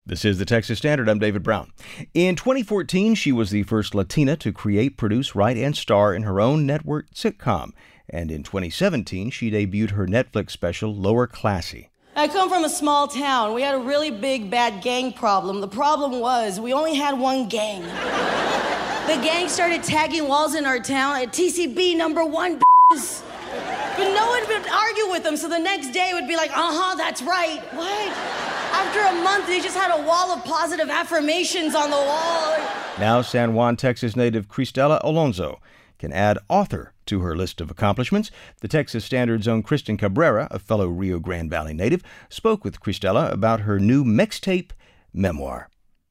This is the Texas Standard. I'm David Brown. In 2014, she was the first Latina to create, produce, write, and star in her own network sitcom. And in 2017, she debuted her Netflix special, Lower Classy. I come from a small town. We had a really big, bad gang problem. The problem was we only had one gang. The gang started tagging walls in our town at TCB #1, b****s. But no one would argue with them, so the next day would be like, that's right. What? After a month, they just had a wall of positive affirmations on the wall. Now San Juan, Texas native Cristela Alonso can add author to her list of accomplishments. The Texas Standard's own Kristen Cabrera, a fellow Rio Grande Valley native, spoke with Cristela about her new mixtape memoir.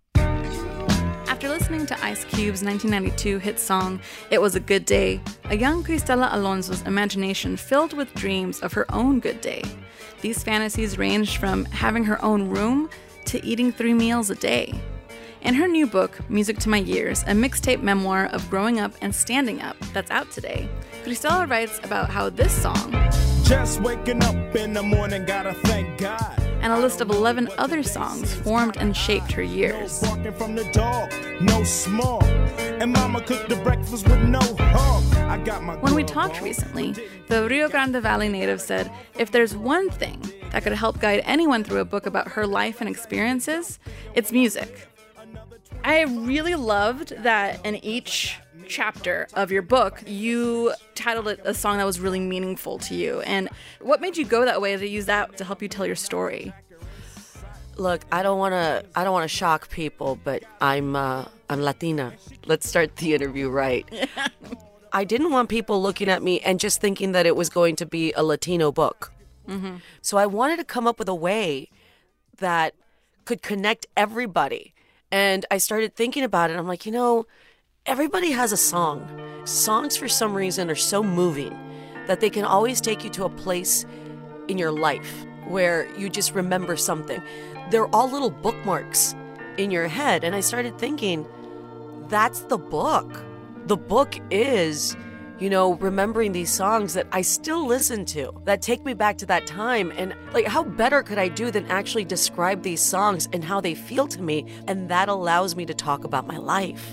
After listening to Ice Cube's 1992 hit song, It Was a Good Day, a young Cristela Alonso's imagination filled with dreams of her own good day. These fantasies ranged from having her own room to eating 3 meals a day. In her new book, Music to My Years, a mixtape memoir of growing up and standing up that's out today, Cristela writes about how this song, just waking up in the morning, gotta thank God, and a list of 11 other songs formed and shaped her years. No barking from the dog, no small, and mama cooked the breakfast with no hog. I got my When we talked recently, the Rio Grande Valley native said if there's one thing that could help guide anyone through a book about her life and experiences, it's music. I really loved that in each chapter of your book, you titled it a song that was really meaningful to you. And what made you go that way to use that to help you tell your story? Look, I don't want to shock people, but I'm Latina. Let's start the interview right. I didn't want people looking at me and just thinking that it was going to be a Latino book. Mm-hmm. So I wanted to come up with a way that could connect everybody. And I started thinking about it. I'm like, everybody has a song. Songs, for some reason, are so moving that they can always take you to a place in your life where you just remember something. They're all little bookmarks in your head. And I started thinking, that's the book. The book is, remembering these songs that I still listen to, that take me back to that time. And how better could I do than actually describe these songs and how they feel to me? And that allows me to talk about my life.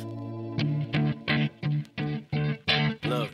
Look,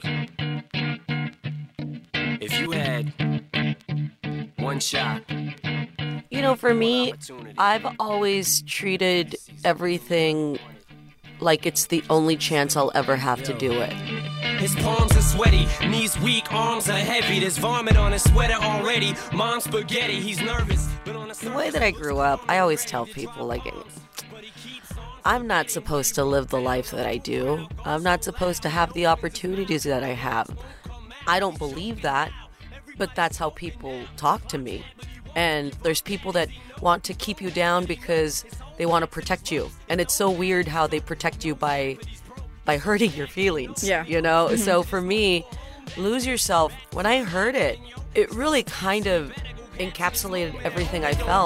if you had one shot. For me, I've always treated everything like it's the only chance I'll ever have to do it. His palms are sweaty, knees weak, arms are heavy. There's vomit on his sweater already. Mom's spaghetti, he's nervous. But on the way that I grew up, I always tell people, I'm not supposed to live the life that I do. I'm not supposed to have the opportunities that I have. I don't believe that, but that's how people talk to me. And there's people that want to keep you down because they want to protect you. And it's so weird how they protect you by hurting your feelings. Yeah. Mm-hmm. So for me, Lose Yourself, when I heard it, it really kind of encapsulated everything I felt.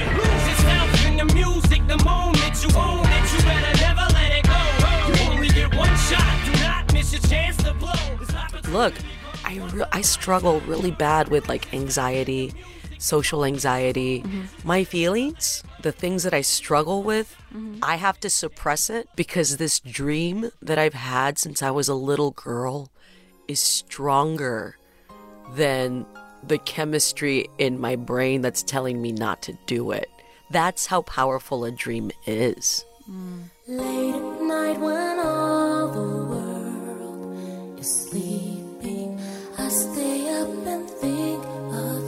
Look, I struggle really bad with anxiety, social anxiety. Mm-hmm. My feelings, the things that I struggle with, I have to suppress it because this dream that I've had since I was a little girl is stronger than the chemistry in my brain that's telling me not to do it. That's how powerful a dream is. Late at night when all the world is sleeping, I stay up and think of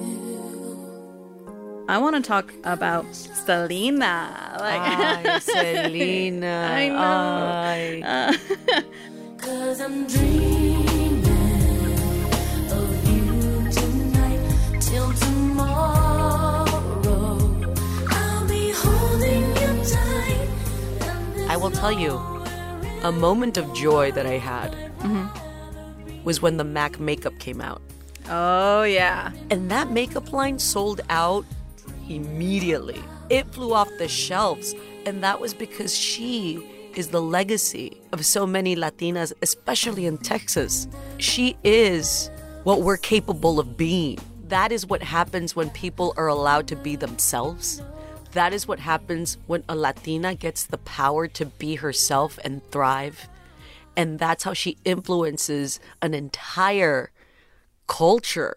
you. I want to talk about Selena. Selena. I know. 'Cause I'm dreaming of you tonight till tomorrow. I'll be holding you tight. I will tell you, a moment of joy that I had was when the MAC makeup came out. Oh, yeah. And that makeup line sold out immediately. It flew off the shelves, and that was because she is the legacy of so many Latinas, especially in Texas. She is what we're capable of being. That is what happens when people are allowed to be themselves. that is what happens when a Latina gets the power to be herself and thrive. And that's how she influences an entire culture.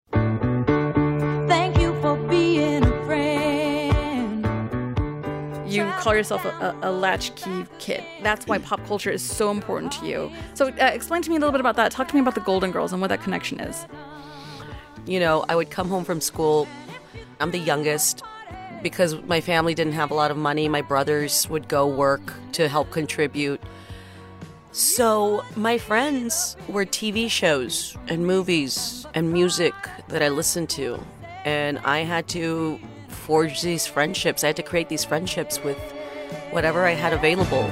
Thank you for being a friend. You call yourself a latchkey kid. That's why pop culture is so important to you. So explain to me a little bit about that. Talk to me about the Golden Girls and what that connection is. You know, I would come home from school. I'm the youngest. Because my family didn't have a lot of money, my brothers would go work to help contribute. So my friends were TV shows and movies and music that I listened to. And I had to forge these friendships. I had to create these friendships with whatever I had available.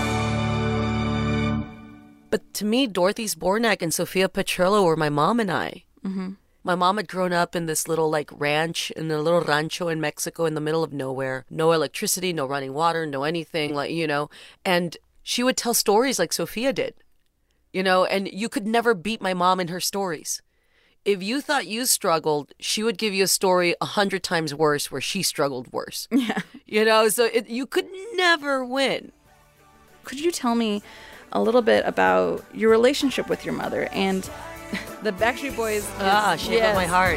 But to me, Dorothy Zbornak and Sofia Petrillo were my mom and I. Mm-hmm. My mom had grown up in this little ranch, in a little rancho in Mexico in the middle of nowhere. No electricity, no running water, no anything, and she would tell stories like Sofia did, and you could never beat my mom in her stories. If you thought you struggled, she would give you a story 100 times worse where she struggled worse. Yeah. So you could never win. Could you tell me a little bit about your relationship with your mother and the Backstreet Boys? Shape of My Heart.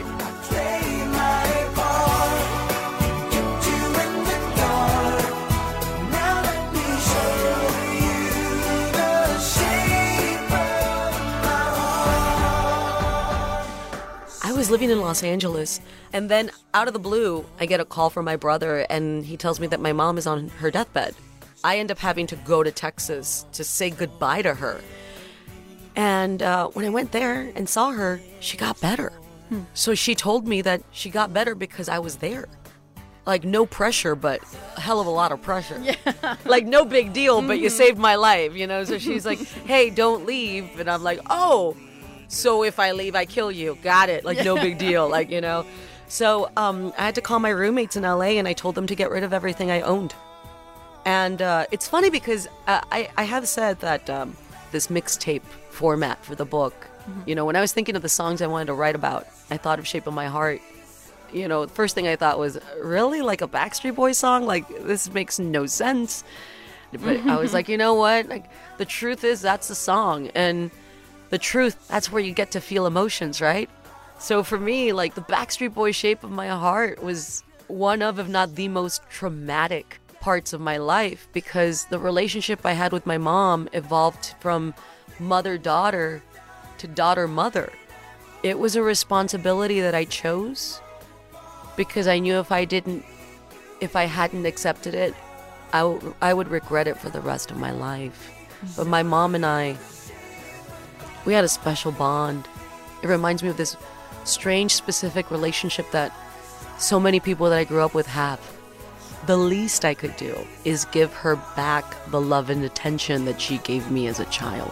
I was living in Los Angeles, and then out of the blue, I get a call from my brother, and he tells me that my mom is on her deathbed. I end up having to go to Texas to say goodbye to her. And when I went there and saw her, she got better. So she told me that she got better because I was there. Like, no pressure, but a hell of a lot of pressure. Yeah. Like, no big deal, but you saved my life, So she's like, hey, don't leave. And I'm like, oh, so if I leave, I kill you. Got it. Like, no big deal. So I had to call my roommates in LA, and I told them to get rid of everything I owned. And it's funny because I have said that this mixtape format for the book, when I was thinking of the songs I wanted to write about, I thought of Shape of My Heart. The first thing I thought was, really? Like a Backstreet Boys song? Like, this makes no sense. But I was like, you know what? Like, the truth is, that's the song. And the truth, that's where you get to feel emotions, right? So for me, like, the Backstreet Boys Shape of My Heart was one of, if not the most traumatic parts of my life, because the relationship I had with my mom evolved from mother-daughter to daughter-mother. It was a responsibility that I chose because I knew if I hadn't accepted it, I would regret it for the rest of my life. But my mom and I, we had a special bond. It reminds me of this strange, specific relationship that so many people that I grew up with have. The least I could do is give her back the love and attention that she gave me as a child.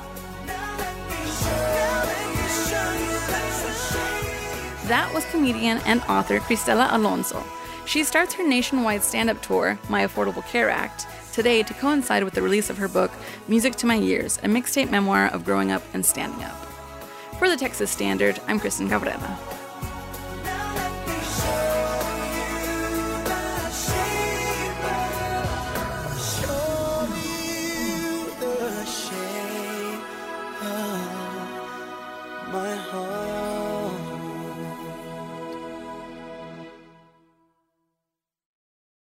That was comedian and author Cristela Alonso. She starts her nationwide stand-up tour, My Affordable Care Act, today to coincide with the release of her book, Music to My Years, a mixtape memoir of growing up and standing up. For the Texas Standard, I'm Kristen Cabrera.